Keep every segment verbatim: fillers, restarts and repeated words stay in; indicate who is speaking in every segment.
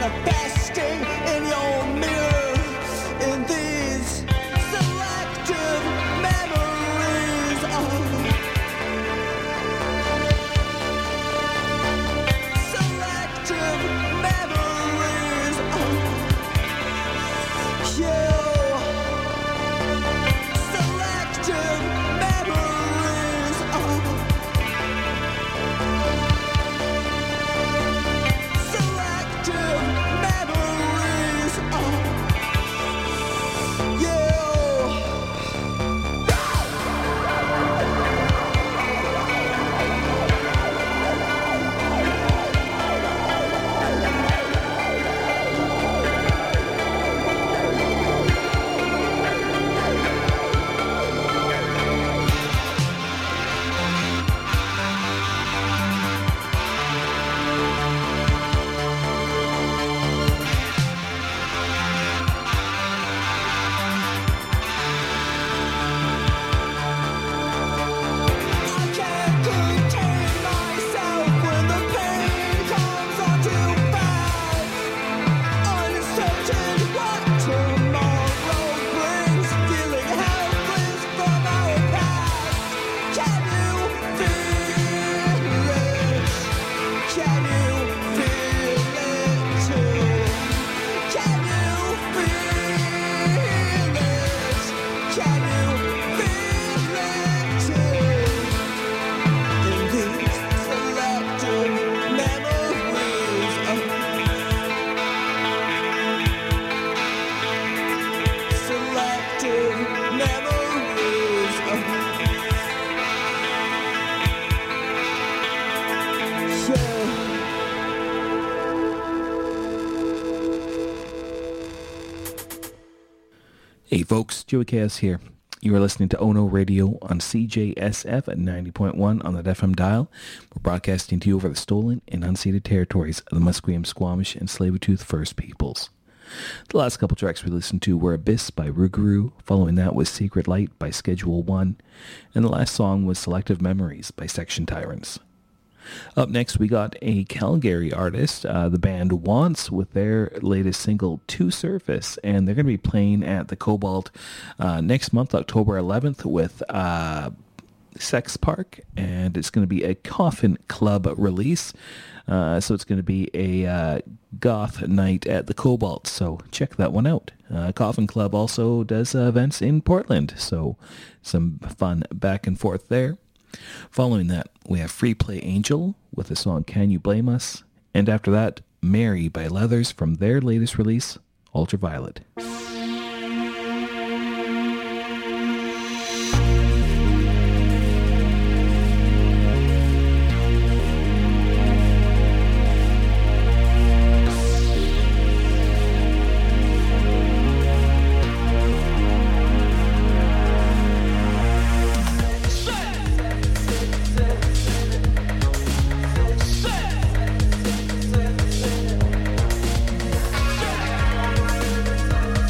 Speaker 1: manifesting in your mirror in these selective memories of selective memories of you. Selective memories of selective memories of you. I can't contain myself when the pain comes on too fast. Uncertain what tomorrow brings, feeling helpless from our past. Can you feel it? Can you feel it too? Can you feel it? Can you feel it too? In these selective memories of selective memories of you.
Speaker 2: Hey folks, Joey Chaos here. You are listening to Ono Radio on C J S F at ninety point one on the F M dial. We're broadcasting to you over the stolen and unceded territories of the Musqueam, Squamish, and Tsleil-Waututh First Peoples. The last couple tracks we listened to were Abyss by Rougarou, following that was Secret Light by Schedule one, and the last song was Selective Memories by Section Tyrants. Up next, we got a Calgary artist, uh, the band Wants, with their latest single, To Surface, and they're going to be playing at the Cobalt uh, next month, October eleventh, with uh, Sex Park, and it's going to be a Coffin Club release, uh, so it's going to be a uh, goth night at the Cobalt, so check that one out. Uh, Coffin Club also does uh, events in Portland, so some fun back and forth there. Following that, we have Free Play Angel with the song Can You Blame Us? And after that, Mary by Leathers from their latest release, Ultraviolet.
Speaker 1: Shit!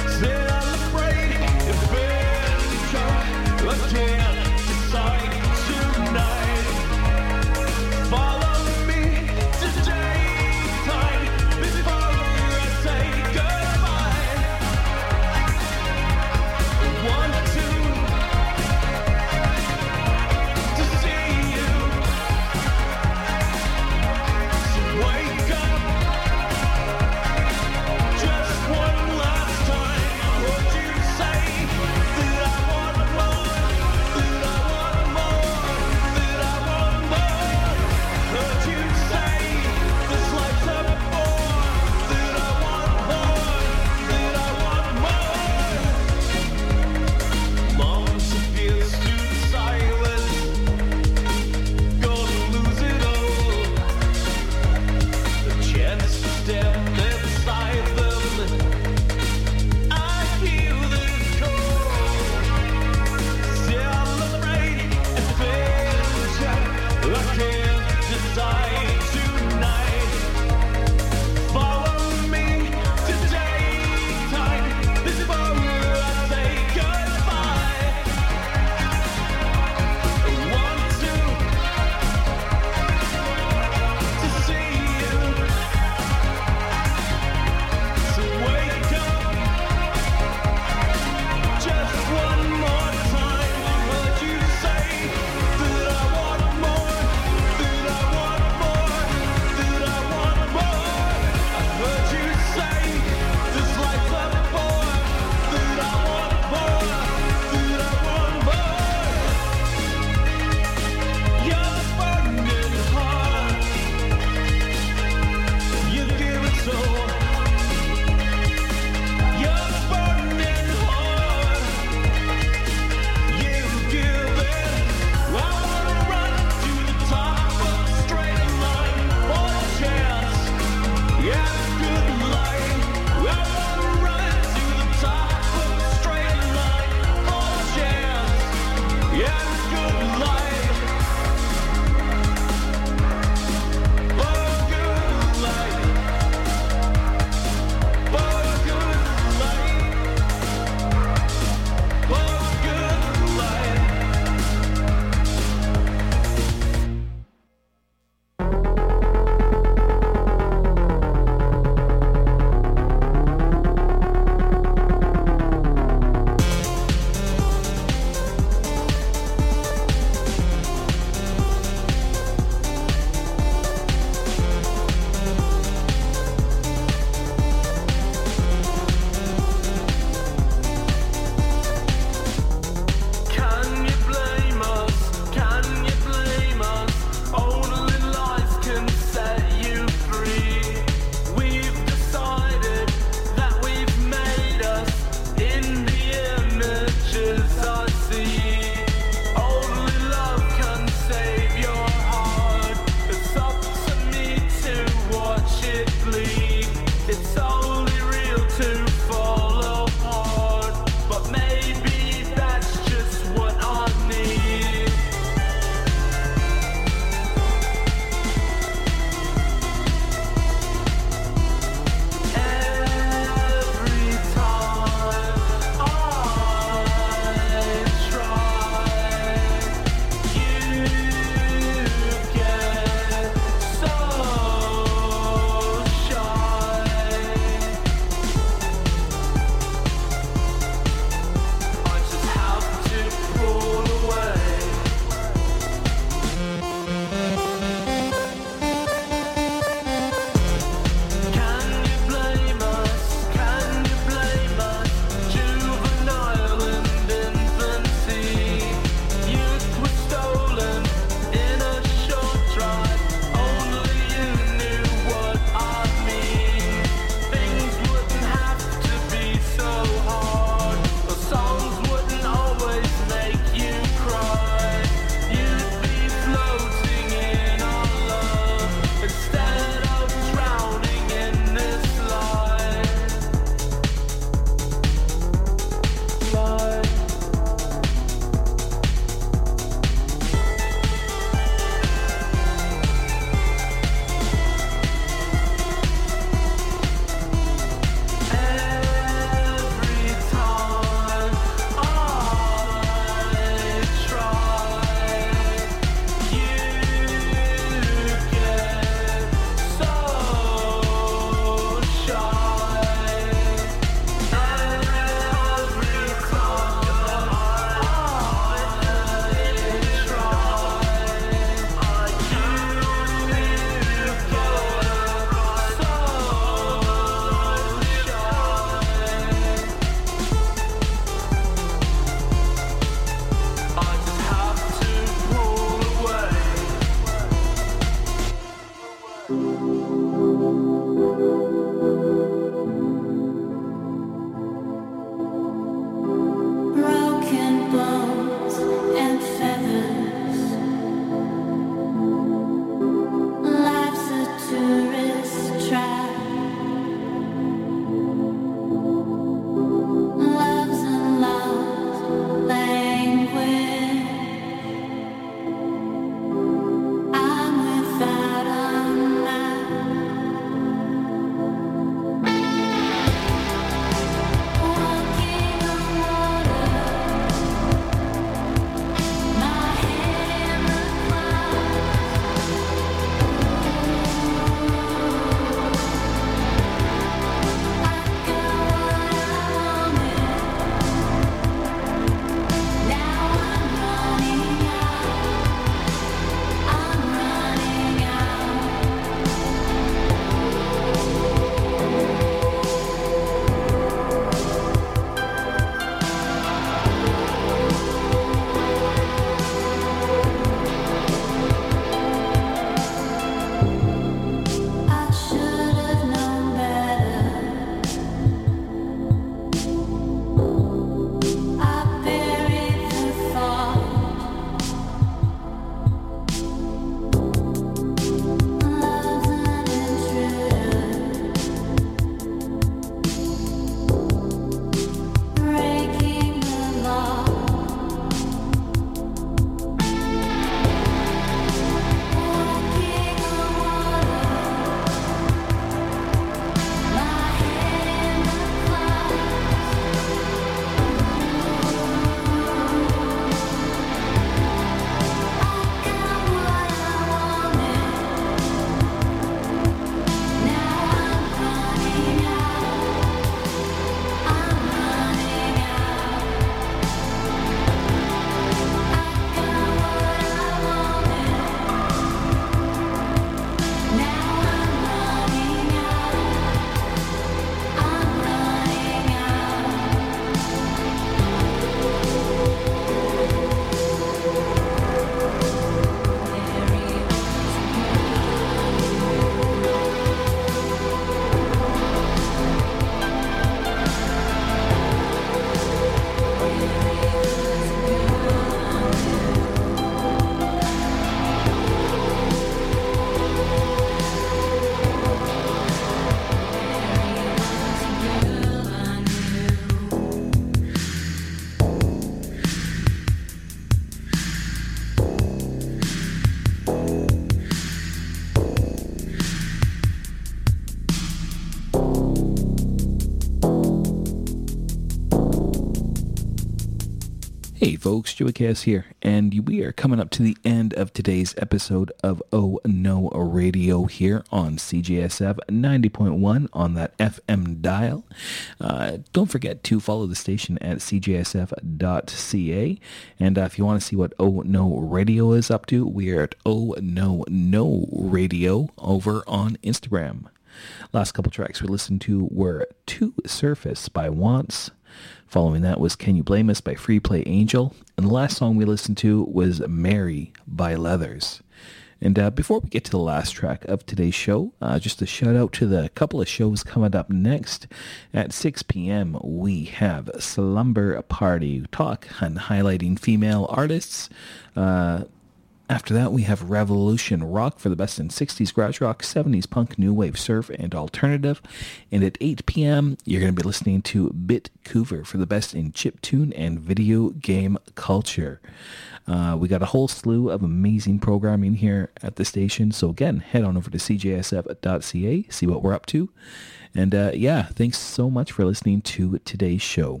Speaker 2: folks, Joey Cass here, and we are coming up to the end of today's episode of Oh No Radio here on C J S F ninety point one on that F M dial. Uh, don't forget to follow the station at c j s f dot c a, and uh, if you want to see what Oh No Radio is up to, we are at Oh No No Radio over on Instagram. Last couple tracks we listened to were To Surface by Wants. Following that was Can You Blame Us by Free Play Angel. And the last song we listened to was Mary by Leathers. And uh, before we get to the last track of today's show, uh, just a shout out to the couple of shows coming up next. At six p.m. we have Slumber Party talk and highlighting female artists. Uh, After that, we have Revolution Rock for the best in sixties garage rock, seventies punk, new wave surf, and alternative. And at eight p.m., you're going to be listening to Bit Coover for the best in chiptune and video game culture. Uh, we got a whole slew of amazing programming here at the station. So again, head on over to c j s f dot c a, see what we're up to. And uh, yeah, thanks so much for listening to today's show.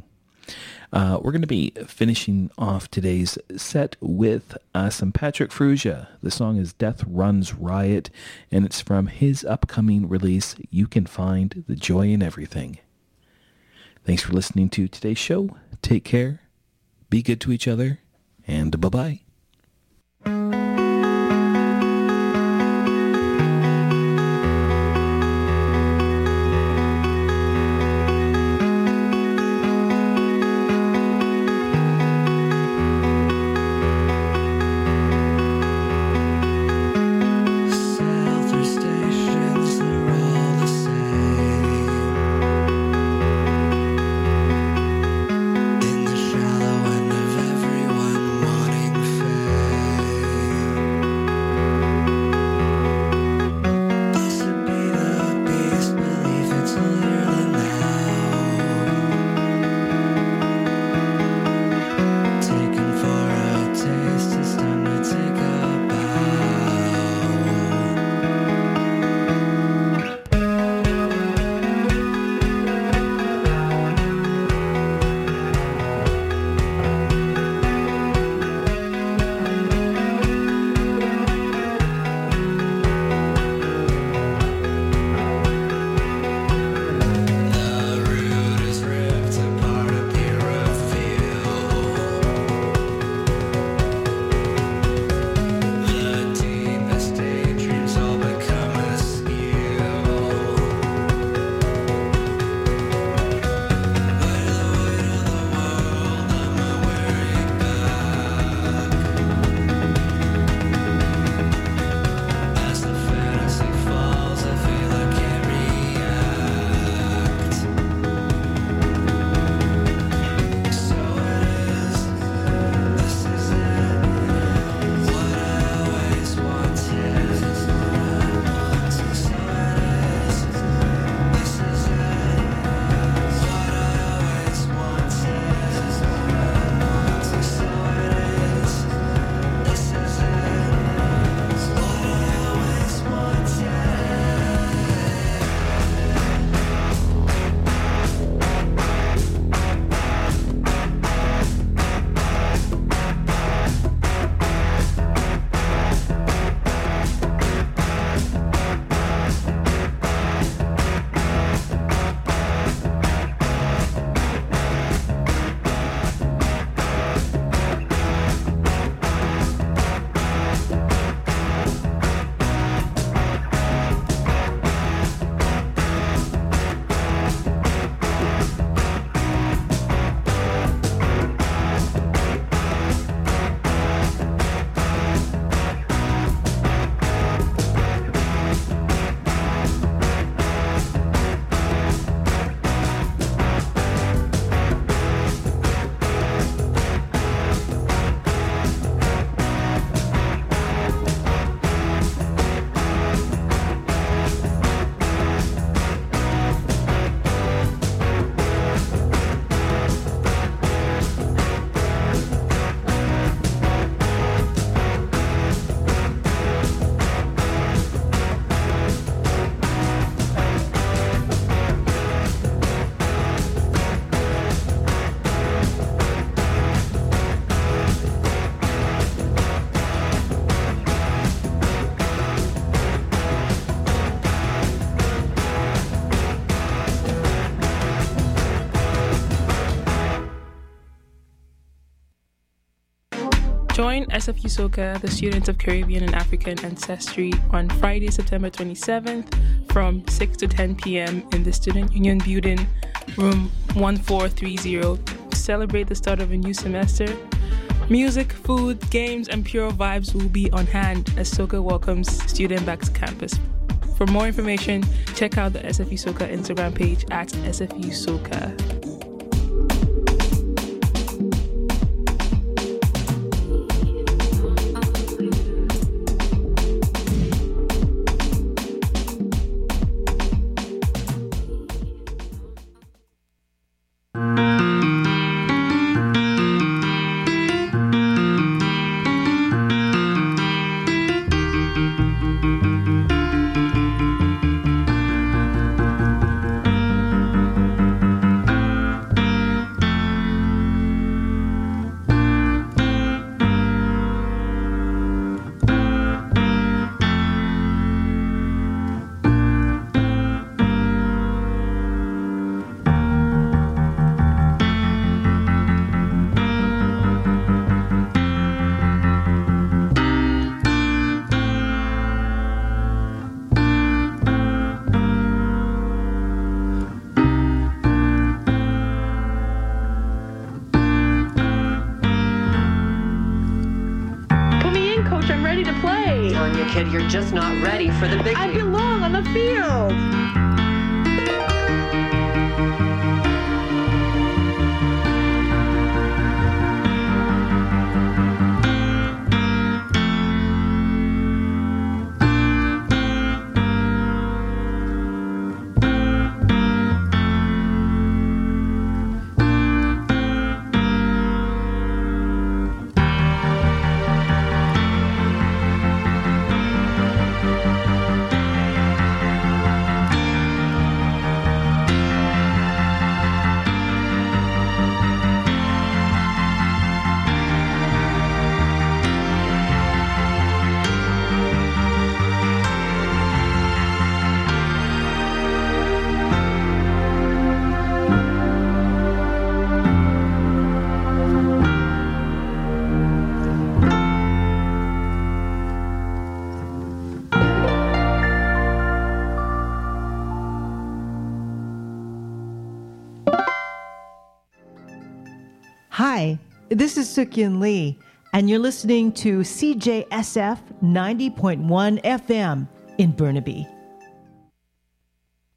Speaker 2: Uh, we're going to be finishing off today's set with uh, some Patrick Frugia. The song is Death Runs Riot, and it's from his upcoming release, You Can Find the Joy in Everything. Thanks for listening to today's show. Take care, be good to each other, and bye-bye.
Speaker 1: In the shallow end of everyone wanting fame.
Speaker 3: Join S F U Soca, the Students of Caribbean and African Ancestry, on Friday, September twenty-seventh from six to ten p.m. in the Student Union Building, room one four three zero, to celebrate the start of a new semester. Music, food, games, and pure vibes will be on hand as Soca welcomes students back to campus. For more information, check out the S F U Soca Instagram page at S F U Soca.
Speaker 4: Kid, you're just not ready for the big
Speaker 5: I
Speaker 4: league.
Speaker 5: belong on the field. Hi, this is Sukyin Lee, and you're listening to C J S F ninety point one F M in Burnaby.